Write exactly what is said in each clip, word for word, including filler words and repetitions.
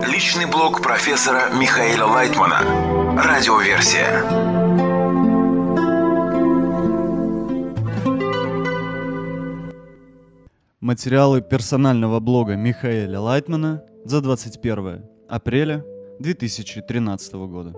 Личный блог профессора Михаила Лайтмана. Радиоверсия. Материалы персонального блога Михаила Лайтмана за двадцать первое апреля две тысячи тринадцатого года.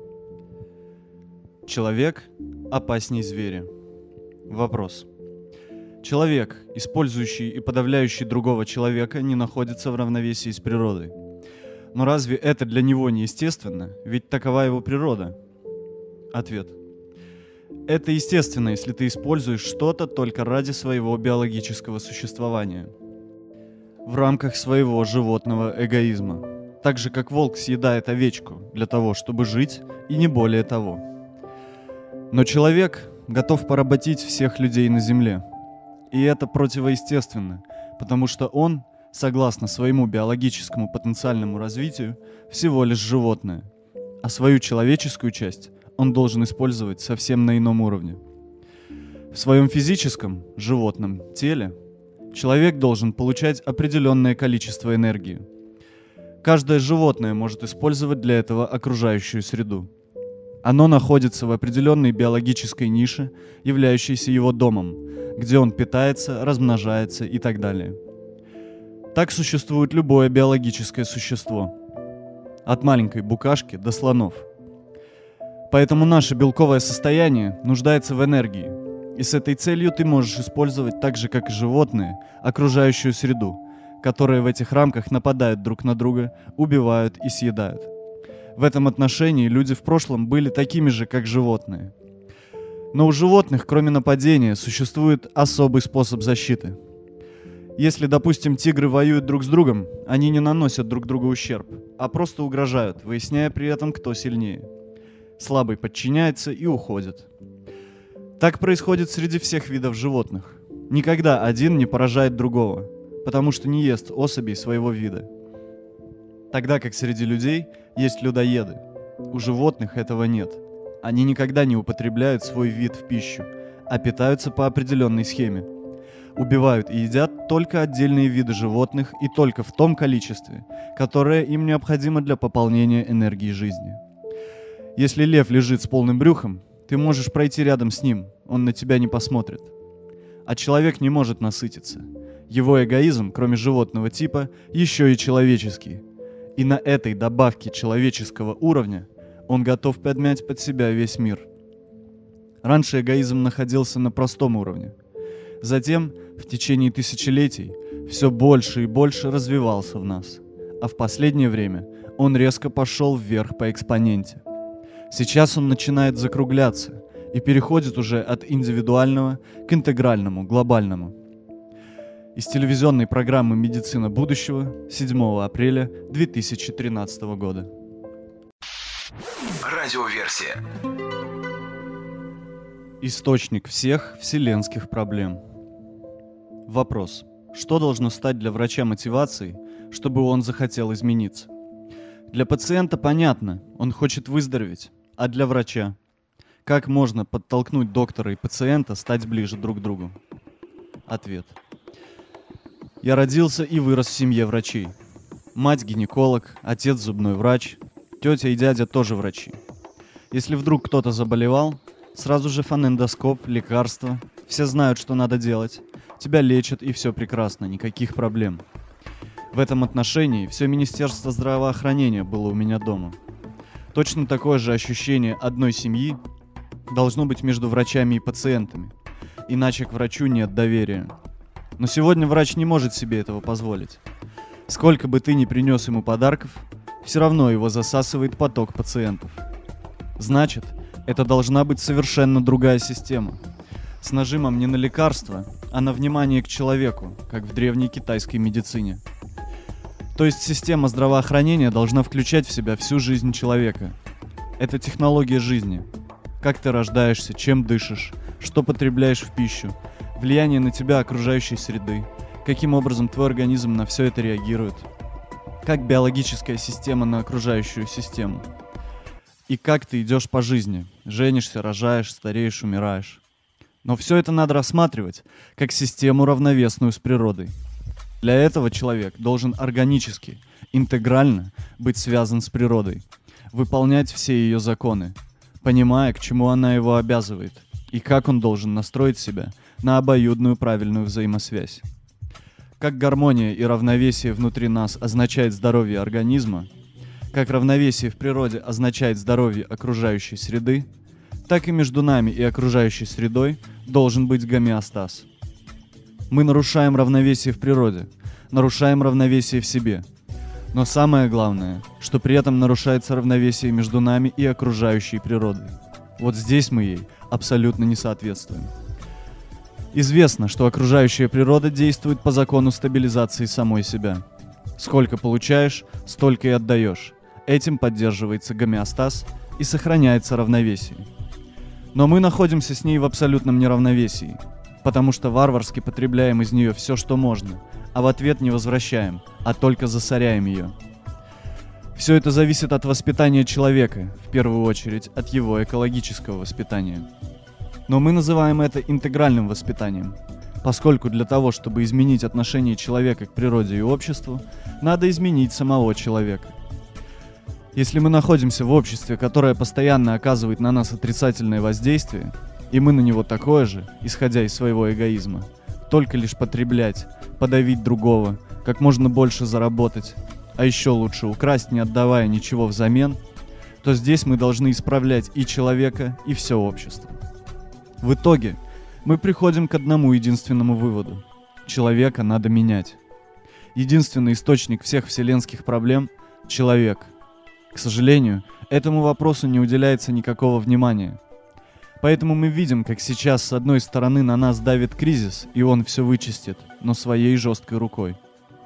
Человек опасней зверя. Вопрос. Человек, использующий и подавляющий другого человека, не находится в равновесии с природой. Но разве это для него не естественно? Ведь такова его природа. Ответ. Это естественно, если ты используешь что-то только ради своего биологического существования, в рамках своего животного эгоизма, так же как волк съедает овечку для того, чтобы жить, и не более того. Но человек готов поработить всех людей на земле, и это противоестественно, потому что он, согласно своему биологическому потенциальному развитию, всего лишь животное, а свою человеческую часть он должен использовать совсем на ином уровне. В своем физическом, животном теле человек должен получать определенное количество энергии. Каждое животное может использовать для этого окружающую среду. Оно находится в определенной биологической нише, являющейся его домом, где он питается, размножается и так далее. Так существует любое биологическое существо, от маленькой букашки до слонов. Поэтому наше белковое состояние нуждается в энергии, и с этой целью ты можешь использовать так же, как и животные, окружающую среду, которые в этих рамках нападают друг на друга, убивают и съедают. В этом отношении люди в прошлом были такими же, как животные. Но у животных, кроме нападения, существует особый способ защиты. Если, допустим, тигры воюют друг с другом, они не наносят друг другу ущерб, а просто угрожают, выясняя при этом, кто сильнее. Слабый подчиняется и уходит. Так происходит среди всех видов животных. Никогда один не поражает другого, потому что не ест особей своего вида. Тогда как среди людей есть людоеды. У животных этого нет. Они никогда не употребляют свой вид в пищу, а питаются по определенной схеме. Убивают и едят только отдельные виды животных и только в том количестве, которое им необходимо для пополнения энергии жизни. Если лев лежит с полным брюхом, ты можешь пройти рядом с ним, он на тебя не посмотрит. А человек не может насытиться. Его эгоизм, кроме животного типа, еще и человеческий. И на этой добавке человеческого уровня он готов подмять под себя весь мир. Раньше эгоизм находился на простом уровне. Затем, в течение тысячелетий, все больше и больше развивался в нас. А в последнее время он резко пошел вверх по экспоненте. Сейчас он начинает закругляться и переходит уже от индивидуального к интегральному, глобальному. Из телевизионной программы «Медицина будущего» седьмого апреля две тысячи тринадцатого года. Радиоверсия. Источник всех вселенских проблем. Вопрос. Что должно стать для врача мотивацией, чтобы он захотел измениться? Для пациента понятно, он хочет выздороветь, а для врача? Как можно подтолкнуть доктора и пациента стать ближе друг к другу? Ответ. Я родился и вырос в семье врачей. Мать гинеколог, отец зубной врач, тетя и дядя тоже врачи. Если вдруг кто-то заболевал, сразу же фонендоскоп, лекарства, все знают, что надо делать. Тебя лечат, и все прекрасно, никаких проблем. В этом отношении все Министерство здравоохранения было у меня дома. Точно такое же ощущение одной семьи должно быть между врачами и пациентами, иначе к врачу нет доверия. Но сегодня врач не может себе этого позволить. Сколько бы ты ни принес ему подарков, все равно его засасывает поток пациентов. Значит, это должна быть совершенно другая система, с нажимом не на лекарства, а на внимание к человеку, как в древней китайской медицине. То есть система здравоохранения должна включать в себя всю жизнь человека. Это технология жизни. Как ты рождаешься, чем дышишь, что потребляешь в пищу, влияние на тебя окружающей среды, каким образом твой организм на все это реагирует, как биологическая система на окружающую систему, и как ты идешь по жизни, женишься, рожаешь, стареешь, умираешь. Но все это надо рассматривать как систему, равновесную с природой. Для этого человек должен органически, интегрально быть связан с природой, выполнять все ее законы, понимая, к чему она его обязывает, и как он должен настроить себя на обоюдную правильную взаимосвязь. Как гармония и равновесие внутри нас означает здоровье организма, как равновесие в природе означает здоровье окружающей среды, так и между нами и окружающей средой должен быть гомеостаз. Мы нарушаем равновесие в природе, нарушаем равновесие в себе. Но самое главное, что при этом нарушается равновесие между нами и окружающей природой. Вот здесь мы ей абсолютно не соответствуем. Известно, что окружающая природа действует по закону стабилизации самой себя. Сколько получаешь, столько и отдаешь. Этим поддерживается гомеостаз и сохраняется равновесие. Но мы находимся с ней в абсолютном неравновесии, потому что варварски потребляем из нее все, что можно, а в ответ не возвращаем, а только засоряем ее. Все это зависит от воспитания человека, в первую очередь от его экологического воспитания. Но мы называем это интегральным воспитанием, поскольку для того, чтобы изменить отношение человека к природе и обществу, надо изменить самого человека. Если мы находимся в обществе, которое постоянно оказывает на нас отрицательное воздействие, и мы на него такое же, исходя из своего эгоизма, только лишь потреблять, подавить другого, как можно больше заработать, а еще лучше украсть, не отдавая ничего взамен, то здесь мы должны исправлять и человека, и все общество. В итоге мы приходим к одному единственному выводу. Человека надо менять. Единственный источник всех вселенских проблем – человек. К сожалению, этому вопросу не уделяется никакого внимания. Поэтому мы видим, как сейчас с одной стороны на нас давит кризис, и он все вычистит, но своей жесткой рукой.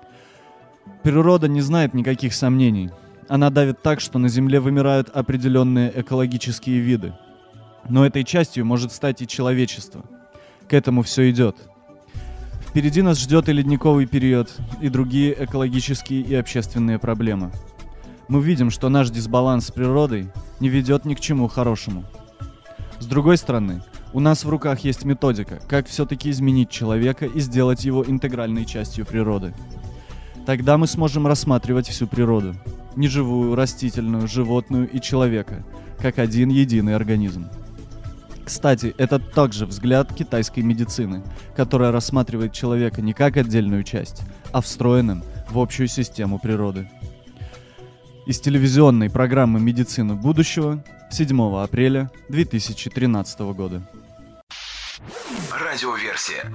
Природа не знает никаких сомнений. Она давит так, что на Земле вымирают определенные экологические виды. Но этой частью может стать и человечество. К этому все идет. Впереди нас ждет и ледниковый период, и другие экологические и общественные проблемы. Мы видим, что наш дисбаланс с природой не ведет ни к чему хорошему. С другой стороны, у нас в руках есть методика, как все-таки изменить человека и сделать его интегральной частью природы. Тогда мы сможем рассматривать всю природу, неживую, растительную, животную и человека, как один единый организм. Кстати, это также взгляд китайской медицины, которая рассматривает человека не как отдельную часть, а встроенным в общую систему природы. Из телевизионной программы «Медицина будущего» седьмого апреля две тысячи тринадцатого года. Радиоверсия.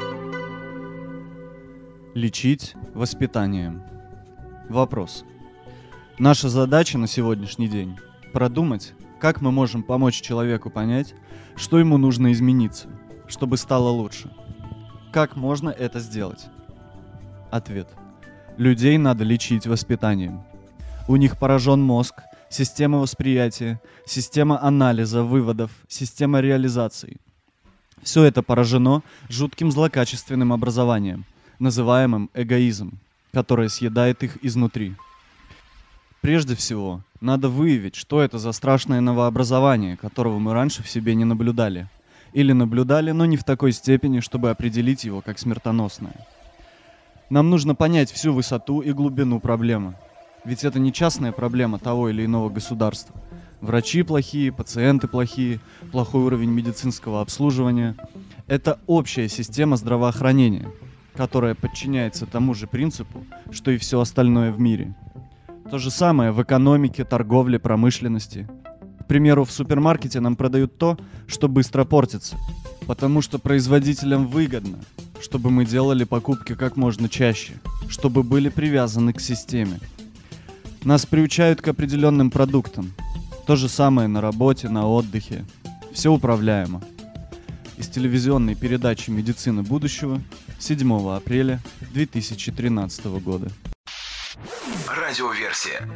Лечить воспитанием. Вопрос. Наша задача на сегодняшний день – продумать, как мы можем помочь человеку понять, что ему нужно измениться, чтобы стало лучше. Как можно это сделать? Ответ. Людей надо лечить воспитанием. У них поражен мозг, система восприятия, система анализа, выводов, система реализации. Все это поражено жутким злокачественным образованием, называемым эгоизм, которое съедает их изнутри. Прежде всего, надо выявить, что это за страшное новообразование, которого мы раньше в себе не наблюдали. Или наблюдали, но не в такой степени, чтобы определить его как смертоносное. Нам нужно понять всю высоту и глубину проблемы. Ведь это не частная проблема того или иного государства. Врачи плохие, пациенты плохие, плохой уровень медицинского обслуживания. Это общая система здравоохранения, которая подчиняется тому же принципу, что и все остальное в мире. То же самое в экономике, торговле, промышленности. К примеру, в супермаркете нам продают то, что быстро портится, потому что производителям выгодно, чтобы мы делали покупки как можно чаще, чтобы были привязаны к системе. Нас приучают к определенным продуктам. То же самое на работе, на отдыхе. Все управляемо. Из телевизионной передачи «Медицина будущего» седьмого апреля две тысячи тринадцатого года. Радиоверсия.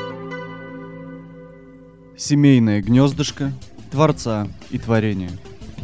Семейное гнездышко Творца и творения.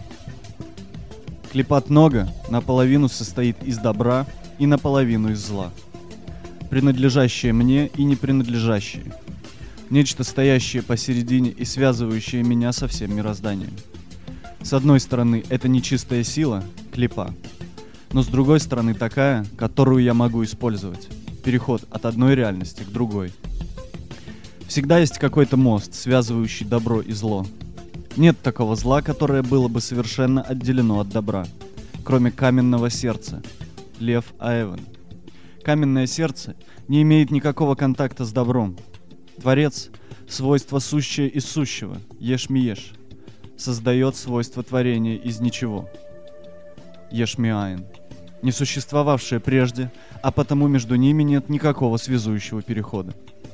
Клепат Нога наполовину состоит из добра и наполовину из зла. Принадлежащее мне и не принадлежащее. Нечто, стоящее посередине и связывающее меня со всем мирозданием. С одной стороны, это нечистая сила, клепа. но с другой стороны такая, которую я могу использовать. Переход от одной реальности к другой. Всегда есть какой-то мост, связывающий добро и зло. Нет такого зла, которое было бы совершенно отделено от добра, кроме каменного сердца. Лев Аэвен. Каменное сердце не имеет никакого контакта с добром. Творец — свойство сущее из сущего, еш-ми-еш, создает свойство творения из ничего, еш-ми-айн, не существовавшее прежде, а потому между ними нет никакого связующего перехода.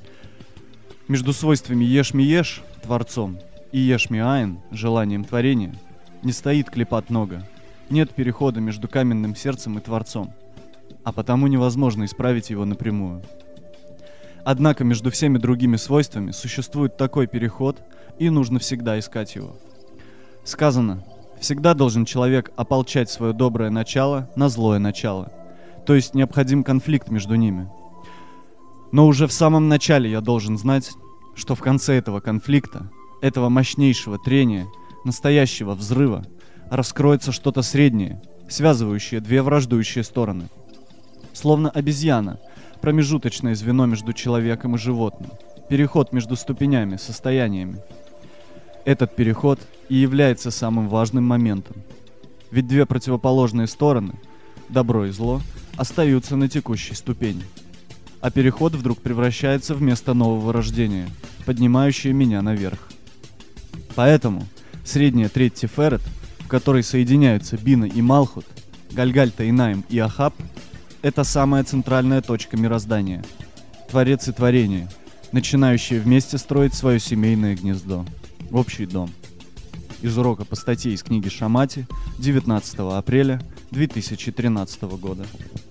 Между свойствами еш-ми-еш, творцом, и еш-ми-айн, желанием творения, не стоит клипат нога, нет перехода между каменным сердцем и творцом, а потому невозможно исправить его напрямую. Однако между всеми другими свойствами существует такой переход, и нужно всегда искать его. Сказано, всегда должен человек ополчать свое доброе начало на злое начало, то есть необходим конфликт между ними. Но уже в самом начале я должен знать, что в конце этого конфликта, этого мощнейшего трения, настоящего взрыва, раскроется что-то среднее, связывающее две враждующие стороны. Словно обезьяна, промежуточное звено между человеком и животным, переход между ступенями, состояниями. Этот переход и является самым важным моментом. Ведь две противоположные стороны, добро и зло, остаются на текущей ступени. А переход вдруг превращается в место нового рождения, поднимающее меня наверх. Поэтому средняя треть Тиферет, в которой соединяются Бина и Малхут, Гальгальта и Наим и Ахаб, это самая центральная точка мироздания. Творец и творение, начинающие вместе строить свое семейное гнездо, общий дом. Из урока по статье из книги Шамати девятнадцатого апреля две тысячи тринадцатого года.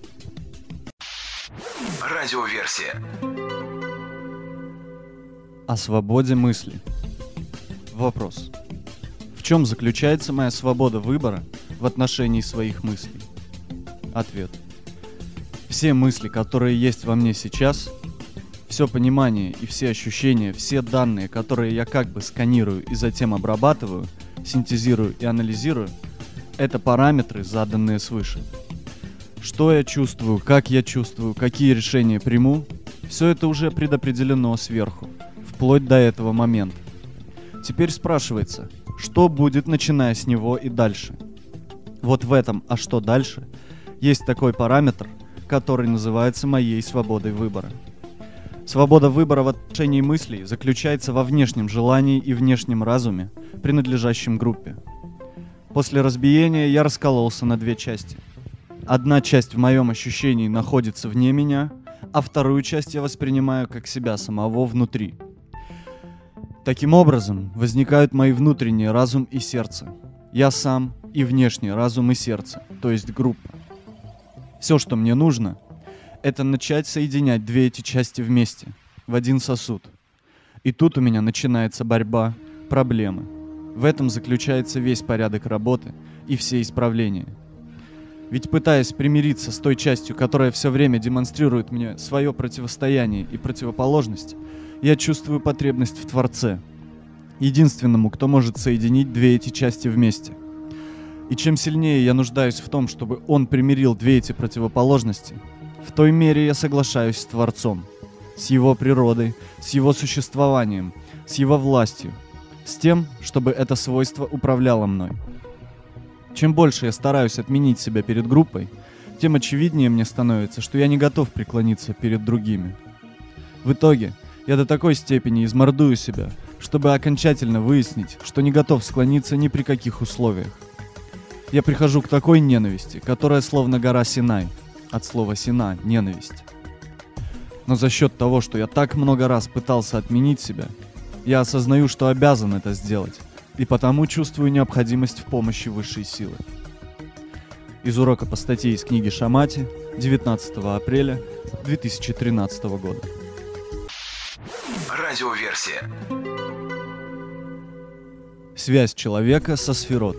Радиоверсия. О свободе мысли. Вопрос. В чем заключается моя свобода выбора в отношении своих мыслей? Ответ. Все мысли, которые есть во мне сейчас, все понимание и все ощущения, все данные, которые я как бы сканирую и затем обрабатываю, синтезирую и анализирую, это параметры, заданные свыше. Что я чувствую, как я чувствую, какие решения приму, все это уже предопределено сверху, вплоть до этого момента. Теперь спрашивается, что будет, начиная с него и дальше? Вот в этом «а что дальше» есть такой параметр, который называется моей свободой выбора. Свобода выбора в отношении мыслей заключается во внешнем желании и внешнем разуме, принадлежащем группе. После разбиения я раскололся на две части. Одна часть в моем ощущении находится вне меня, а вторую часть я воспринимаю как себя самого внутри. Таким образом, возникают мои внутренние разум и сердце. Я сам и внешний разум и сердце, то есть группа. Все, что мне нужно, это начать соединять две эти части вместе, в один сосуд. И тут у меня начинается борьба, проблемы. В этом заключается весь порядок работы и все исправления. Ведь пытаясь примириться с той частью, которая все время демонстрирует мне свое противостояние и противоположность, я чувствую потребность в Творце, единственному, кто может соединить две эти части вместе. И чем сильнее я нуждаюсь в том, чтобы он примирил две эти противоположности, в той мере я соглашаюсь с Творцом, с его природой, с его существованием, с его властью, с тем, чтобы это свойство управляло мной. Чем больше я стараюсь отменить себя перед группой, тем очевиднее мне становится, что я не готов преклониться перед другими. В итоге я до такой степени измордую себя, чтобы окончательно выяснить, что не готов склониться ни при каких условиях. Я прихожу к такой ненависти, которая словно гора Синай, от слова «сина» — ненависть. Но за счет того, что я так много раз пытался отменить себя, я осознаю, что обязан это сделать, и потому чувствую необходимость в помощи высшей силы. Из урока по статье из книги Шамати девятнадцатого апреля две тысячи тринадцатого года. Радиоверсия. Связь человека со сферот.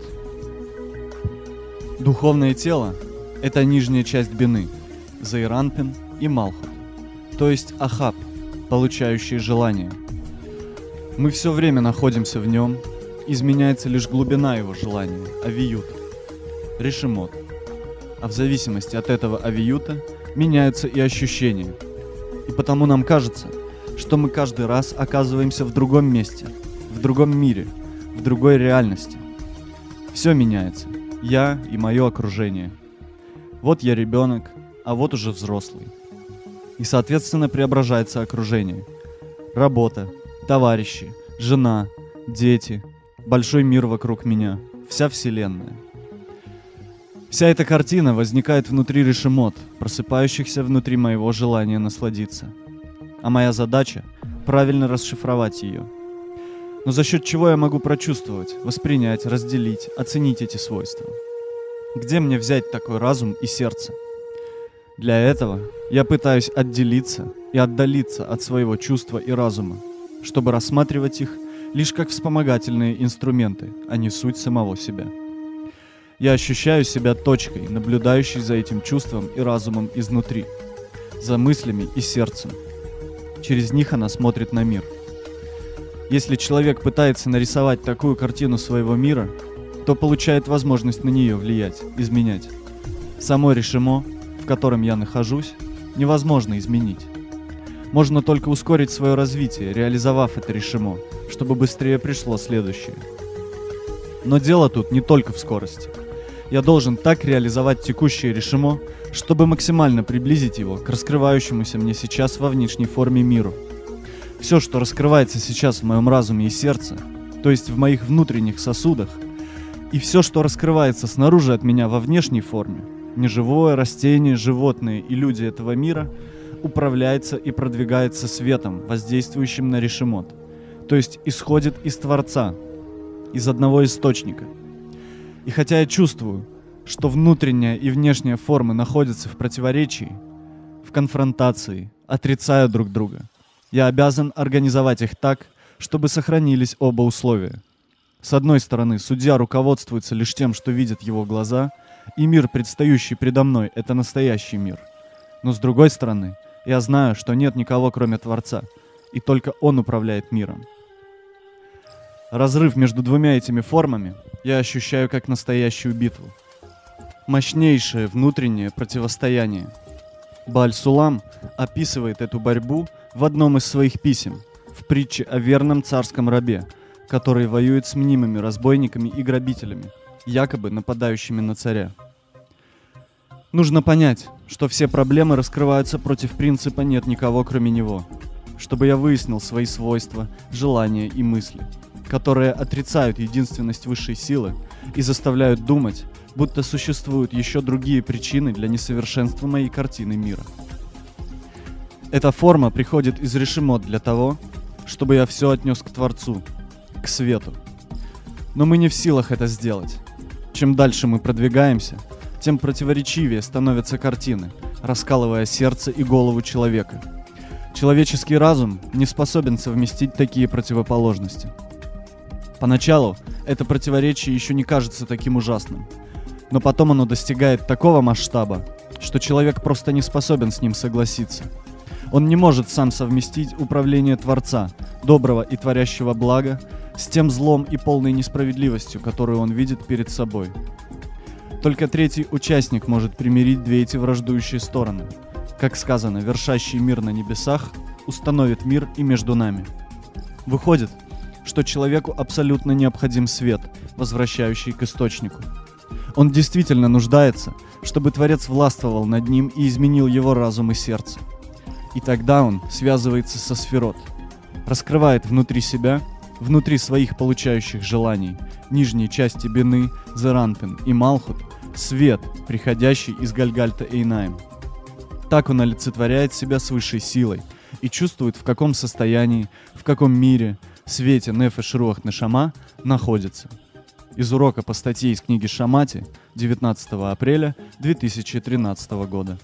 Духовное тело — это нижняя часть Бины, Зейранпин и Малхут, то есть Ахаб, получающий желание. Мы все время находимся в нем, изменяется лишь глубина его желания, авиют, решимот. А в зависимости от этого авиюта меняются и ощущения. И потому нам кажется, что мы каждый раз оказываемся в другом месте, в другом мире, в другой реальности. Все меняется. Я и мое окружение. Вот я ребенок, а вот уже взрослый. И, соответственно, преображается окружение. Работа, товарищи, жена, дети, большой мир вокруг меня, вся вселенная. Вся эта картина возникает внутри решемот, просыпающихся внутри моего желания насладиться. А моя задача — правильно расшифровать ее. Но за счет чего я могу прочувствовать, воспринять, разделить, оценить эти свойства? Где мне взять такой разум и сердце? Для этого я пытаюсь отделиться и отдалиться от своего чувства и разума, чтобы рассматривать их лишь как вспомогательные инструменты, а не суть самого себя. Я ощущаю себя точкой, наблюдающей за этим чувством и разумом изнутри, за мыслями и сердцем. Через них она смотрит на мир. Если человек пытается нарисовать такую картину своего мира, то получает возможность на нее влиять, изменять. Само решимо, в котором я нахожусь, невозможно изменить. Можно только ускорить свое развитие, реализовав это решимо, чтобы быстрее пришло следующее. Но дело тут не только в скорости. Я должен так реализовать текущее решимо, чтобы максимально приблизить его к раскрывающемуся мне сейчас во внешней форме миру. Все, что раскрывается сейчас в моем разуме и сердце, то есть в моих внутренних сосудах, и все, что раскрывается снаружи от меня во внешней форме, неживое, растение, животные и люди этого мира, управляется и продвигается светом, воздействующим на решемот, то есть исходит из Творца, из одного источника. И хотя я чувствую, что внутренняя и внешняя формы находятся в противоречии, в конфронтации, отрицая друг друга, я обязан организовать их так, чтобы сохранились оба условия. С одной стороны, судья руководствуется лишь тем, что видят его глаза, и мир, предстающий предо мной, это настоящий мир. Но с другой стороны, я знаю, что нет никого, кроме Творца, и только Он управляет миром. Разрыв между двумя этими формами я ощущаю как настоящую битву. Мощнейшее внутреннее противостояние. Бааль-Сулам описывает эту борьбу в одном из своих писем, в притче о верном царском рабе, который воюет с мнимыми разбойниками и грабителями, якобы нападающими на царя. Нужно понять, что все проблемы раскрываются против принципа «нет никого, кроме него», чтобы я выяснил свои свойства, желания и мысли, которые отрицают единственность высшей силы и заставляют думать, будто существуют еще другие причины для несовершенства моей картины мира. Эта форма приходит из решемот для того, чтобы я все отнес к Творцу, к свету. Но мы не в силах это сделать. Чем дальше мы продвигаемся, тем противоречивее становятся картины, раскалывая сердце и голову человека. Человеческий разум не способен совместить такие противоположности. Поначалу это противоречие еще не кажется таким ужасным, но потом оно достигает такого масштаба, что человек просто не способен с ним согласиться. Он не может сам совместить управление Творца, доброго и творящего блага, с тем злом и полной несправедливостью, которую он видит перед собой. Только третий участник может примирить две эти враждующие стороны. Как сказано, вершащий мир на небесах установит мир и между нами. Выходит, что человеку абсолютно необходим свет, возвращающий к источнику. Он действительно нуждается, чтобы Творец властвовал над ним и изменил его разум и сердце. И тогда он связывается со сферот, раскрывает внутри себя, внутри своих получающих желаний, нижней части Бины, Зеранпин и Малхут, свет, приходящий из Гальгальта Эйнаим. Так он олицетворяет себя с высшей силой и чувствует, в каком состоянии, в каком мире, свете Нефеш Руах Нешама находится. Из урока по статье из книги Шамати девятнадцатого апреля две тысячи тринадцатого года.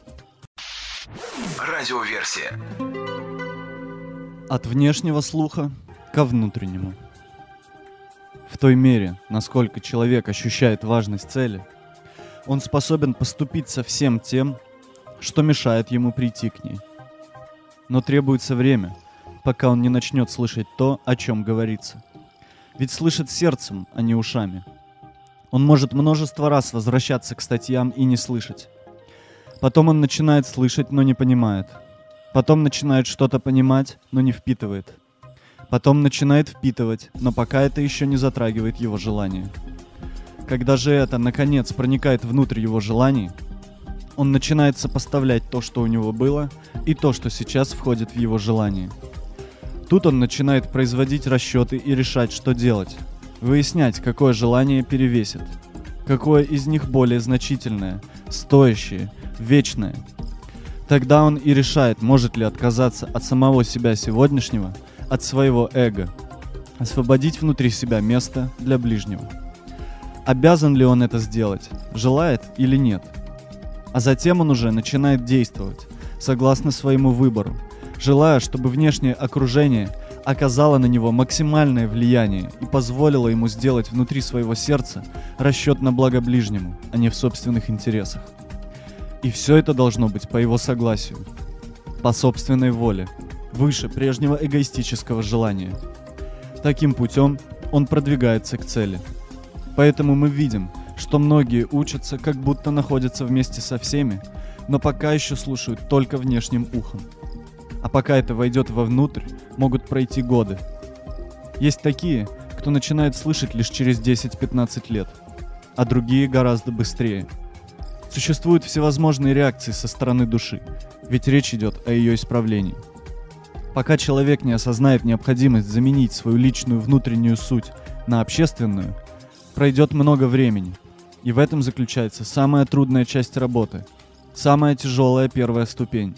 Радиоверсия. От внешнего слуха ко внутреннему. В той мере, насколько человек ощущает важность цели, он способен поступить со всем тем, что мешает ему прийти к ней. Но требуется время, пока он не начнет слышать то, о чем говорится. Ведь слышит сердцем, а не ушами. Он может множество раз возвращаться к статьям и не слышать. Потом он начинает слышать, но не понимает. Потом начинает что-то понимать, но не впитывает. Потом начинает впитывать, но пока это еще не затрагивает его желание. Когда же это, наконец, проникает внутрь его желаний, он начинает сопоставлять то, что у него было, и то, что сейчас входит в его желание. Тут он начинает производить расчеты и решать, что делать. Выяснять, какое желание перевесит. Какое из них более значительное, стоящее, вечное. Тогда он и решает, может ли отказаться от самого себя сегодняшнего, от своего эго, освободить внутри себя место для ближнего. Обязан ли он это сделать, желает или нет? А затем он уже начинает действовать, согласно своему выбору, желая, чтобы внешнее окружение оказало на него максимальное влияние и позволило ему сделать внутри своего сердца расчет на благо ближнему, а не в собственных интересах. И все это должно быть по его согласию, по собственной воле, выше прежнего эгоистического желания. Таким путем он продвигается к цели. Поэтому мы видим, что многие учатся, как будто находятся вместе со всеми, но пока еще слушают только внешним ухом. А пока это войдет вовнутрь, могут пройти годы. Есть такие, кто начинает слышать лишь через десять-пятнадцать лет, а другие гораздо быстрее. Существуют всевозможные реакции со стороны души, ведь речь идет о ее исправлении. Пока человек не осознает необходимость заменить свою личную внутреннюю суть на общественную, пройдет много времени, и в этом заключается самая трудная часть работы, самая тяжелая первая ступень.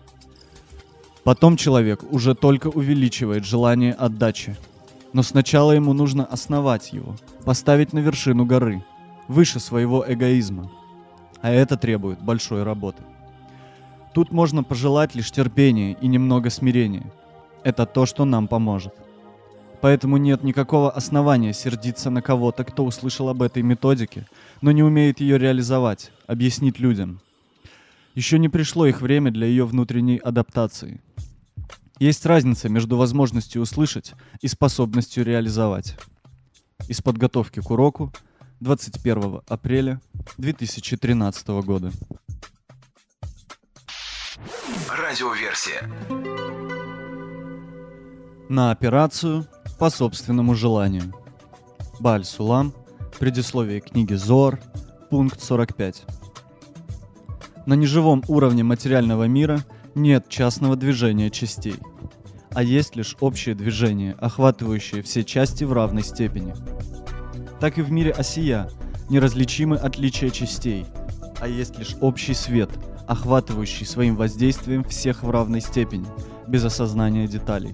Потом человек уже только увеличивает желание отдачи, но сначала ему нужно основать его, поставить на вершину горы, выше своего эгоизма, а это требует большой работы. Тут можно пожелать лишь терпения и немного смирения. Это то, что нам поможет. Поэтому нет никакого основания сердиться на кого-то, кто услышал об этой методике, но не умеет ее реализовать, объяснить людям. Еще не пришло их время для ее внутренней адаптации. Есть разница между возможностью услышать и способностью реализовать. Из подготовки к уроку двадцать первого апреля две тысячи тринадцатого года. Радиоверсия. На операцию по собственному желанию. Бааль-Сулам. Предисловие книги Зоар. Пункт сорок пять. На неживом уровне материального мира нет частного движения частей, а есть лишь общее движение, охватывающее все части в равной степени. Так и в мире осия неразличимы отличия частей, а есть лишь общий свет, охватывающий своим воздействием всех в равной степени, без осознания деталей.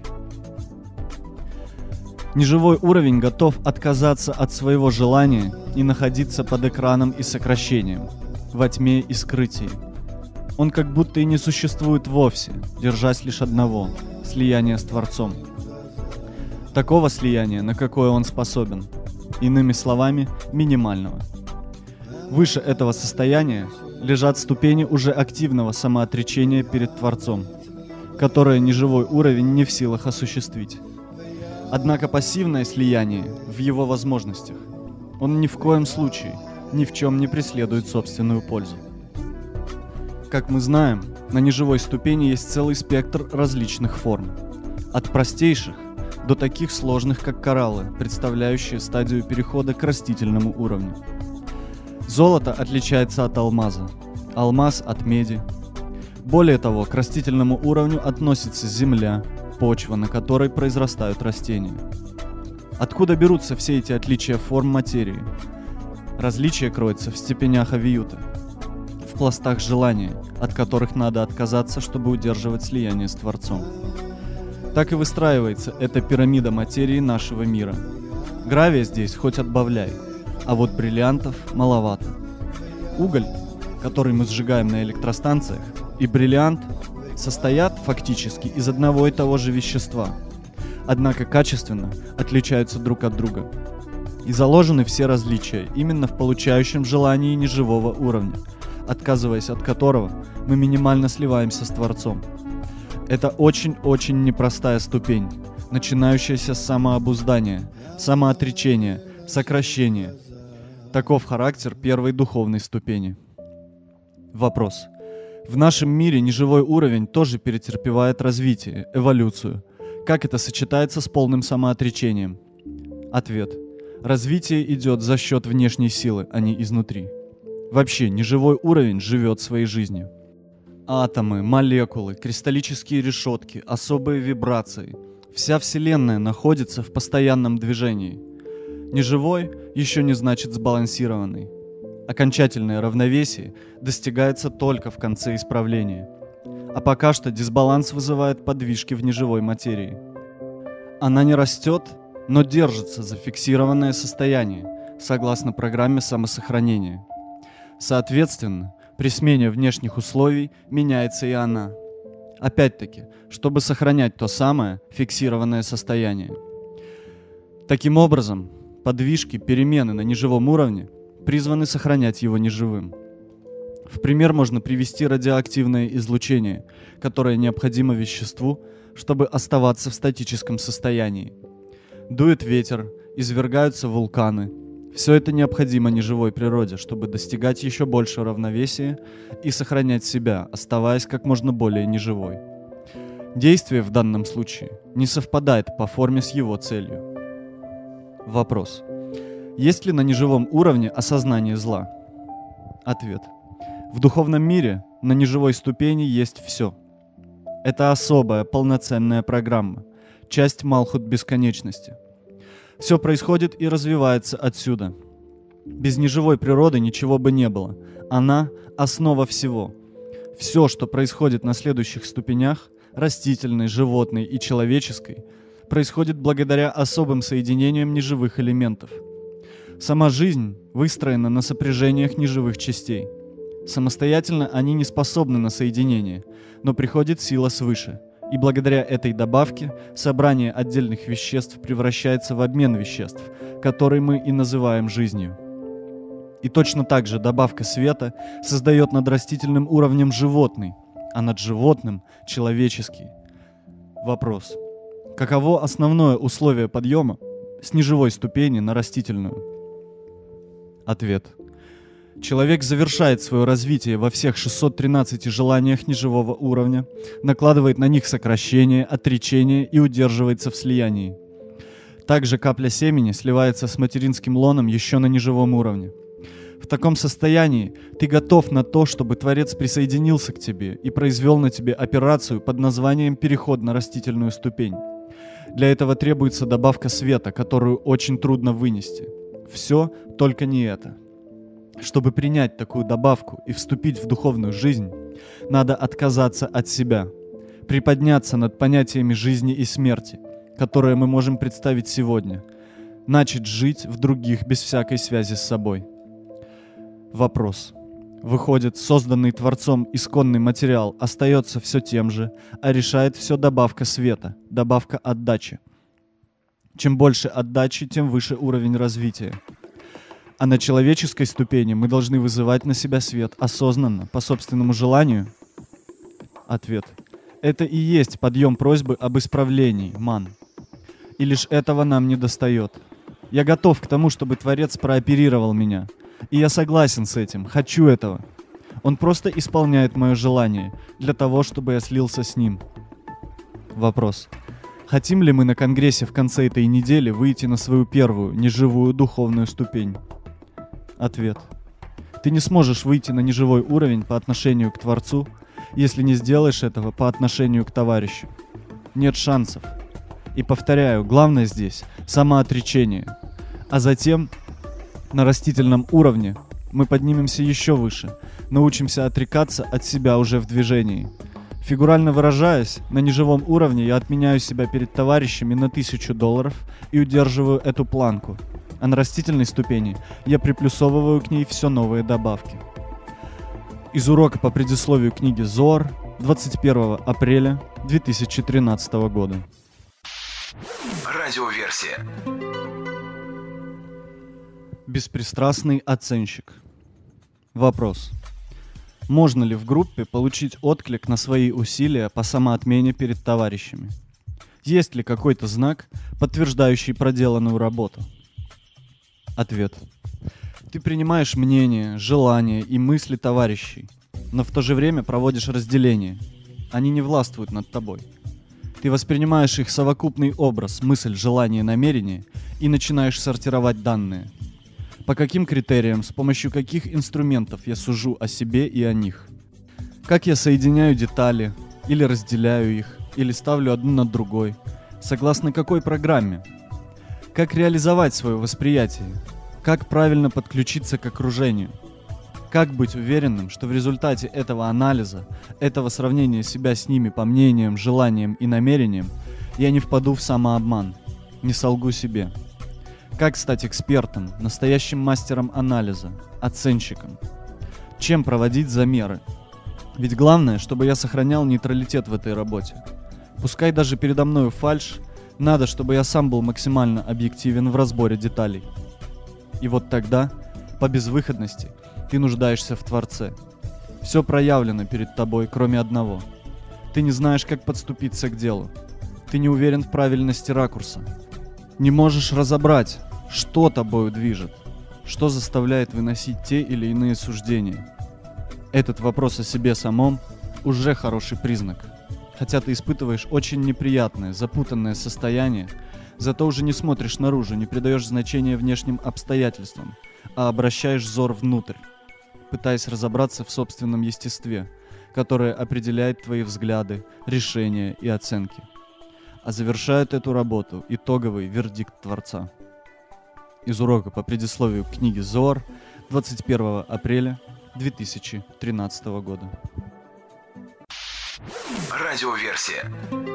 Неживой уровень готов отказаться от своего желания и находиться под экраном и сокращением, во тьме и скрытии. Он как будто и не существует вовсе, держась лишь одного – слияния с Творцом. Такого слияния, на какое он способен, иными словами, минимального. Выше этого состояния лежат ступени уже активного самоотречения перед Творцом, которое неживой уровень не в силах осуществить. Однако пассивное слияние в его возможностях. Он ни в коем случае, ни в чем не преследует собственную пользу. Как мы знаем, на неживой ступени есть целый спектр различных форм. От простейших до таких сложных, как кораллы, представляющие стадию перехода к растительному уровню. Золото отличается от алмаза, алмаз от меди. Более того, к растительному уровню относится земля, почва, на которой произрастают растения. Откуда берутся все эти отличия форм материи? Различие кроется в степенях авиюта, в пластах желания, от которых надо отказаться, чтобы удерживать слияние с Творцом. Так и выстраивается эта пирамида материи нашего мира. Гравия здесь хоть отбавляй, а вот бриллиантов маловато. Уголь, который мы сжигаем на электростанциях, и бриллиант состоят фактически из одного и того же вещества, однако качественно отличаются друг от друга. И заложены все различия именно в получающем желании неживого уровня, отказываясь от которого мы минимально сливаемся с Творцом. Это очень-очень непростая ступень, начинающаяся с самообуздания, самоотречения, сокращения. Таков характер первой духовной ступени. Вопрос. В нашем мире неживой уровень тоже претерпевает развитие, эволюцию. Как это сочетается с полным самоотречением? Ответ. Развитие идет за счет внешней силы, а не изнутри. Вообще, неживой уровень живет своей жизнью. Атомы, молекулы, кристаллические решетки, особые вибрации. Вся Вселенная находится в постоянном движении. Неживой еще не значит сбалансированный. Окончательное равновесие достигается только в конце исправления. А пока что дисбаланс вызывает подвижки в неживой материи. Она не растет, но держится за фиксированное состояние, согласно программе самосохранения. Соответственно, при смене внешних условий меняется и она. Опять-таки, чтобы сохранять то самое фиксированное состояние. Таким образом, подвижки, перемены на неживом уровне призваны сохранять его неживым. В пример можно привести радиоактивное излучение, которое необходимо веществу, чтобы оставаться в статическом состоянии. Дует ветер, извергаются вулканы. Все это необходимо неживой природе, чтобы достигать еще большего равновесия и сохранять себя, оставаясь как можно более неживой. Действие в данном случае не совпадает по форме с его целью. Вопрос. Есть ли на неживом уровне осознание зла? Ответ. В духовном мире на неживой ступени есть все. Это особая, полноценная программа, часть Малхут бесконечности. Все происходит и развивается отсюда. Без неживой природы ничего бы не было. Она – основа всего. Все, что происходит на следующих ступенях, растительной, животной и человеческой, происходит благодаря особым соединениям неживых элементов. Сама жизнь выстроена на сопряжениях неживых частей. Самостоятельно они не способны на соединение, но приходит сила свыше. И благодаря этой добавке собрание отдельных веществ превращается в обмен веществ, который мы и называем жизнью. И точно так же добавка света создает над растительным уровнем животный, а над животным – человеческий. Вопрос. Каково основное условие подъема с неживой ступени на растительную? Ответ. Человек завершает свое развитие во всех шестисот тринадцати желаниях неживого уровня, накладывает на них сокращение, отречение и удерживается в слиянии. Также капля семени сливается с материнским лоном еще на неживом уровне. В таком состоянии ты готов на то, чтобы Творец присоединился к тебе и произвел на тебе операцию под названием «Переход на растительную ступень». Для этого требуется добавка света, которую очень трудно вынести. Все, только не это. Чтобы принять такую добавку и вступить в духовную жизнь, надо отказаться от себя, приподняться над понятиями жизни и смерти, которые мы можем представить сегодня, начать жить в других без всякой связи с собой. Вопрос. Выходит, созданный Творцом исконный материал остается все тем же, а решает все добавка света, добавка отдачи. Чем больше отдачи, тем выше уровень развития. А на человеческой ступени мы должны вызывать на себя свет осознанно, по собственному желанию? Ответ. Это и есть подъем просьбы об исправлении, ман. И лишь этого нам не достает. Я готов к тому, чтобы Творец прооперировал меня. И я согласен с этим, хочу этого. Он просто исполняет мое желание, для того, чтобы я слился с ним. Вопрос. Хотим ли мы на конгрессе в конце этой недели выйти на свою первую, неживую духовную ступень? Ответ. Ты не сможешь выйти на неживой уровень по отношению к Творцу, если не сделаешь этого по отношению к товарищу. Нет шансов. И повторяю, главное здесь – самоотречение. А затем на растительном уровне мы поднимемся еще выше, научимся отрекаться от себя уже в движении. Фигурально выражаясь, на неживом уровне я отменяю себя перед товарищами на тысячу долларов и удерживаю эту планку. А на растительной ступени я приплюсовываю к ней все новые добавки. Из урока по предисловию книги Зоар двадцать первого апреля две тысячи тринадцатого года. Радиоверсия. Беспристрастный оценщик. Вопрос. Можно ли в группе получить отклик на свои усилия по самоотмене перед товарищами? Есть ли какой-то знак, подтверждающий проделанную работу? Ответ. Ты принимаешь мнения, желания и мысли товарищей, но в то же время проводишь разделение. Они не властвуют над тобой. Ты воспринимаешь их совокупный образ, мысль, желание, намерение и начинаешь сортировать данные. По каким критериям, с помощью каких инструментов я сужу о себе и о них? Как я соединяю детали, или разделяю их, или ставлю одну над другой? Согласно какой программе? Как реализовать свое восприятие? Как правильно подключиться к окружению? Как быть уверенным, что в результате этого анализа, этого сравнения себя с ними по мнениям, желаниям и намерениям, я не впаду в самообман, не солгу себе? Как стать экспертом, настоящим мастером анализа, оценщиком? Чем проводить замеры? Ведь главное, чтобы я сохранял нейтралитет в этой работе. Пускай даже передо мною фальшь, надо, чтобы я сам был максимально объективен в разборе деталей. И вот тогда, по безвыходности, ты нуждаешься в Творце. Все проявлено перед тобой, кроме одного. Ты не знаешь, как подступиться к делу. Ты не уверен в правильности ракурса. Не можешь разобрать, что тобою движет, что заставляет выносить те или иные суждения. Этот вопрос о себе самом уже хороший признак. Хотя ты испытываешь очень неприятное, запутанное состояние, зато уже не смотришь наружу, не придаешь значения внешним обстоятельствам, а обращаешь взор внутрь, пытаясь разобраться в собственном естестве, которое определяет твои взгляды, решения и оценки. А завершает эту работу итоговый вердикт Творца. Из урока по предисловию к книге Зоар двадцать первого апреля две тысячи тринадцатого года. Радиоверсия.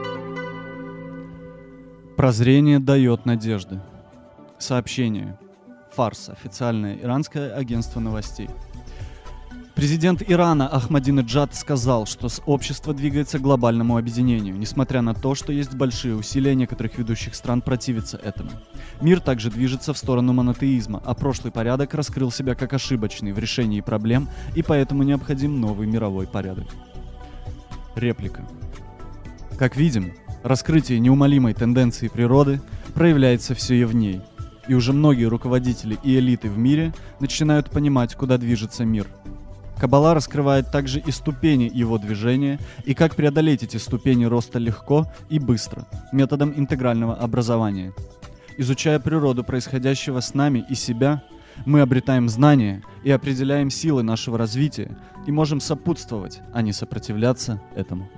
Прозрение дает надежды. Сообщение. Фарс. Официальное иранское агентство новостей. Президент Ирана Ахмадинеджад сказал, что общество двигается к глобальному объединению, несмотря на то, что есть большие усилия некоторых ведущих стран противиться этому. Мир также движется в сторону монотеизма, а прошлый порядок раскрыл себя как ошибочный в решении проблем, и поэтому необходим новый мировой порядок. Реплика. Как видим, раскрытие неумолимой тенденции природы проявляется все явней, и уже многие руководители и элиты в мире начинают понимать, куда движется мир. Каббала раскрывает также и ступени его движения, и как преодолеть эти ступени роста легко и быстро, методом интегрального образования. Изучая природу происходящего с нами и себя, мы обретаем знания и определяем силы нашего развития и можем сопутствовать, а не сопротивляться этому.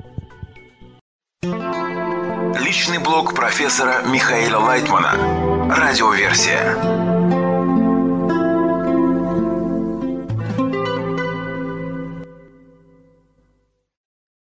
Личный блог профессора Михаила Лайтмана. Радиоверсия.